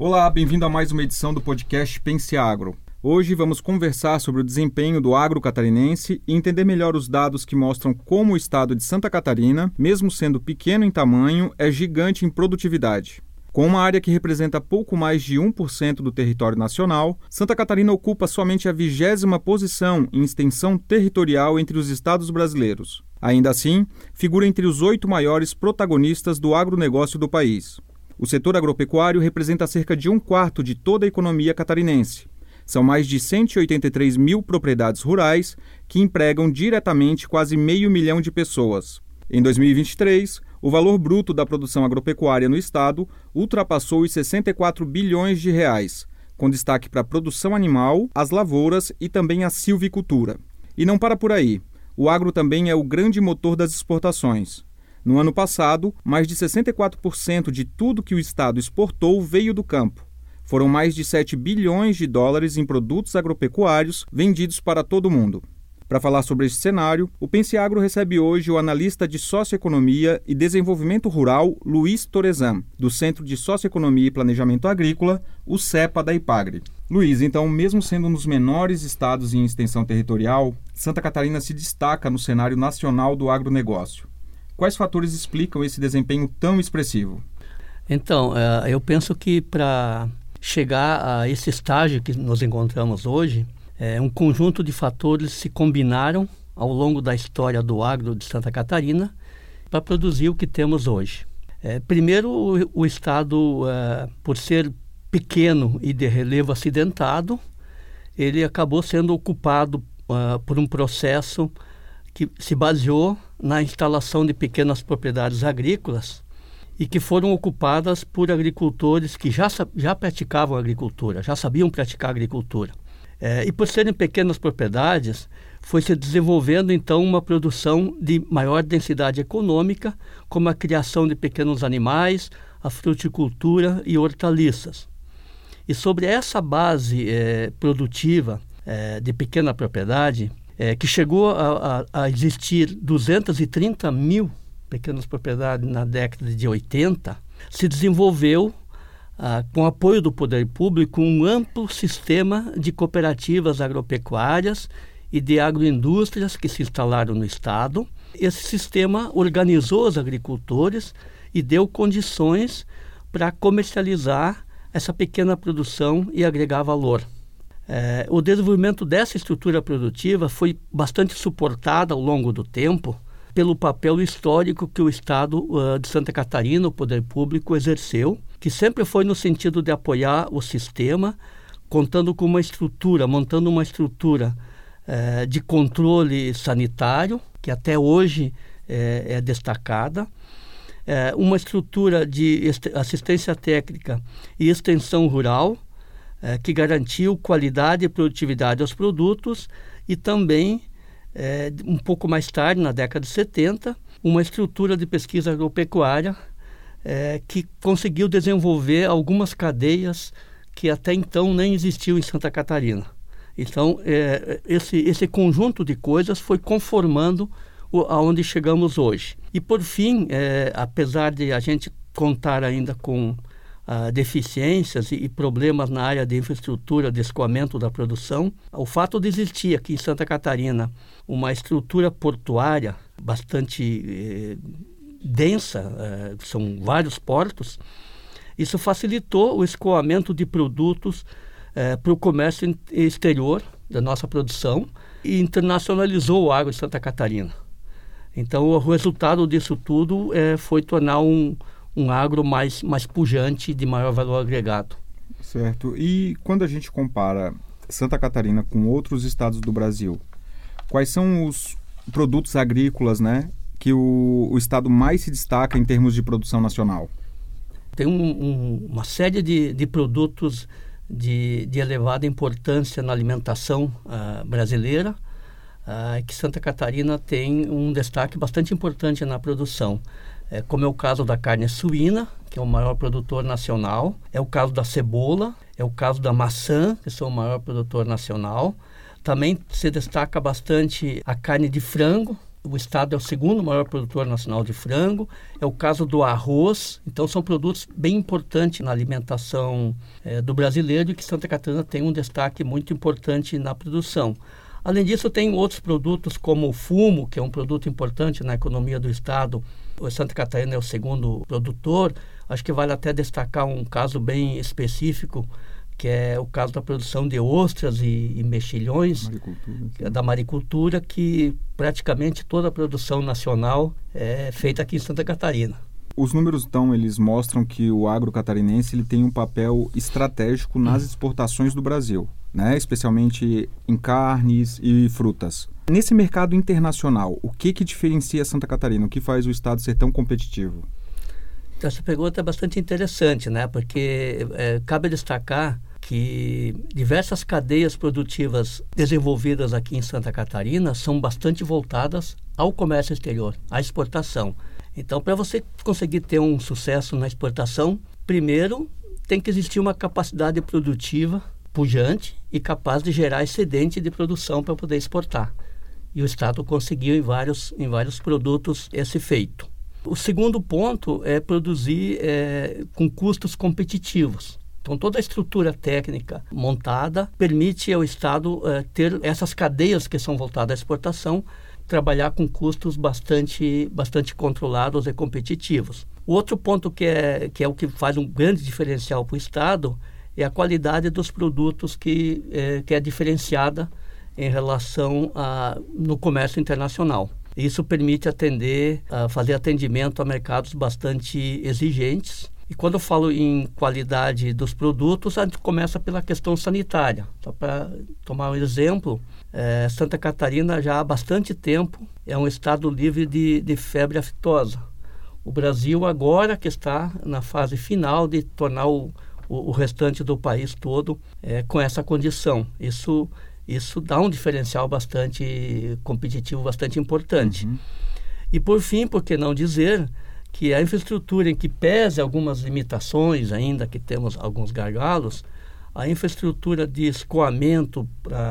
Olá, bem-vindo a mais uma edição do podcast Pense Agro. Hoje vamos conversar sobre o desempenho do agro catarinense e entender melhor os dados que mostram como o estado de Santa Catarina, mesmo sendo pequeno em tamanho, é gigante em produtividade. Com uma área que representa pouco mais de 1% do território nacional, Santa Catarina ocupa somente a 20ª posição em extensão territorial entre os estados brasileiros. Ainda assim, figura entre os 8 maiores protagonistas do agronegócio do país. O setor agropecuário representa cerca de 1/4 de toda a economia catarinense. São mais de 183 mil propriedades rurais que empregam diretamente quase 500.000 de pessoas. Em 2023, o valor bruto da produção agropecuária no estado ultrapassou os 64 bilhões de reais, com destaque para a produção animal, as lavouras e também a silvicultura. E não para por aí. O agro também é o grande motor das exportações. No ano passado, mais de 64% de tudo que o estado exportou veio do campo. Foram mais de 7 bilhões de dólares em produtos agropecuários vendidos para todo o mundo. Para falar sobre esse cenário, o Pense Agro recebe hoje o analista de Socioeconomia e Desenvolvimento Rural, Luiz Torezan, do Centro de Socioeconomia e Planejamento Agrícola, o CEPA da IPAGRE. Luiz, então, mesmo sendo um dos menores estados em extensão territorial, Santa Catarina se destaca no cenário nacional do agronegócio. Quais fatores explicam esse desempenho tão expressivo? Então, eu penso que para chegar a esse estágio que nos encontramos hoje, um conjunto de fatores se combinaram ao longo da história do agro de Santa Catarina para produzir o que temos hoje. Primeiro, o estado, por ser pequeno e de relevo acidentado, ele acabou sendo ocupado por um processo que se baseou na instalação de pequenas propriedades agrícolas e que foram ocupadas por agricultores que já praticavam agricultura, já sabiam praticar agricultura. E por serem pequenas propriedades, foi se desenvolvendo então uma produção de maior densidade econômica, como a criação de pequenos animais, a fruticultura e hortaliças. E sobre essa base produtiva de pequena propriedade, que chegou a existir 230 mil pequenas propriedades na década de 80, se desenvolveu, com apoio do poder público, um amplo sistema de cooperativas agropecuárias e de agroindústrias que se instalaram no estado. Esse sistema organizou os agricultores e deu condições para comercializar essa pequena produção e agregar valor. O desenvolvimento dessa estrutura produtiva foi bastante suportado ao longo do tempo pelo papel histórico que o Estado de Santa Catarina, o poder público, exerceu, que sempre foi no sentido de apoiar o sistema, montando uma estrutura de controle sanitário, que até hoje é destacada, uma estrutura de assistência técnica e extensão rural, que garantiu qualidade e produtividade aos produtos, e também, um pouco mais tarde, na década de 70, uma estrutura de pesquisa agropecuária que conseguiu desenvolver algumas cadeias que até então nem existiam em Santa Catarina. Então, esse conjunto de coisas foi conformando aonde chegamos hoje. E, por fim, apesar de a gente contar ainda com deficiências e problemas na área de infraestrutura de escoamento da produção, o fato de existir aqui em Santa Catarina uma estrutura portuária bastante densa, são vários portos, isso facilitou o escoamento de produtos para o comércio exterior da nossa produção e internacionalizou o agro de Santa Catarina. Então, o resultado disso tudo foi tornar um agro mais pujante, de maior valor agregado. Certo. E quando a gente compara Santa Catarina com outros estados do Brasil, quais são os produtos agrícolas, que o estado mais se destaca em termos de produção nacional? Tem uma série de produtos de elevada importância na alimentação brasileira, que Santa Catarina tem um destaque bastante importante na produção. Como é o caso da carne suína, que é o maior produtor nacional, é o caso da cebola, é o caso da maçã, que são o maior produtor nacional. Também se destaca bastante a carne de frango, O estado é o segundo maior produtor nacional de frango. É o caso do arroz. Então, são produtos bem importantes na alimentação do brasileiro e que Santa Catarina tem um destaque muito importante na produção. Além disso, tem outros produtos como o fumo, que é um produto importante na economia do estado. O Santa Catarina é o segundo produtor. Acho que vale até destacar um caso bem específico, que é o caso da produção de ostras e mexilhões, da maricultura, que praticamente toda a produção nacional é feita aqui em Santa Catarina. Os números, então, eles mostram que o agro catarinense ele tem um papel estratégico nas exportações do Brasil, né? Especialmente em carnes e frutas. Nesse mercado internacional, o que diferencia Santa Catarina? O que faz o estado ser tão competitivo? Essa pergunta é bastante interessante, né? Porque cabe destacar que diversas cadeias produtivas desenvolvidas aqui em Santa Catarina são bastante voltadas ao comércio exterior, à exportação. Então, para você conseguir ter um sucesso na exportação, primeiro tem que existir uma capacidade produtiva pujante e capaz de gerar excedente de produção para poder exportar. E o Estado conseguiu em vários produtos esse feito. O segundo ponto é produzir com custos competitivos. Então, toda a estrutura técnica montada permite ao Estado ter essas cadeias que são voltadas à exportação, trabalhar com custos bastante controlados e competitivos. O outro ponto que é o que faz um grande diferencial para o Estado é a qualidade dos produtos que é diferenciada em relação no comércio internacional. Isso permite fazer atendimento a mercados bastante exigentes. E quando eu falo em qualidade dos produtos, a gente começa pela questão sanitária. Só para tomar um exemplo, Santa Catarina já há bastante tempo é um estado livre de febre aftosa. O Brasil agora que está na fase final de tornar o restante do país todo com essa condição. Isso dá um diferencial bastante competitivo, bastante importante. Uhum. E por fim, por que não dizer que a infraestrutura, em que pese algumas limitações ainda, que temos alguns gargalos, a infraestrutura de escoamento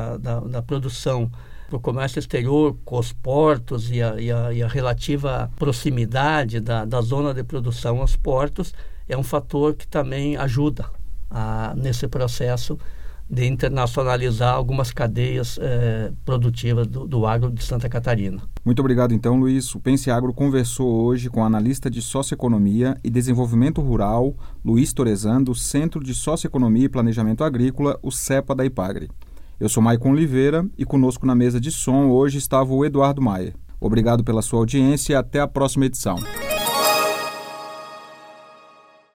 da produção para o comércio exterior, com os portos e a relativa proximidade da zona de produção aos portos, é um fator que também ajuda nesse processo de internacionalizar algumas cadeias produtivas do agro de Santa Catarina. Muito obrigado, então, Luiz. O Pense Agro conversou hoje com o analista de Socioeconomia e Desenvolvimento Rural, Luiz Torezan, do Centro de Socioeconomia e Planejamento Agrícola, o CEPA da IPAGRE. Eu sou Maicon Oliveira e conosco na mesa de som hoje estava o Eduardo Maia. Obrigado pela sua audiência e até a próxima edição.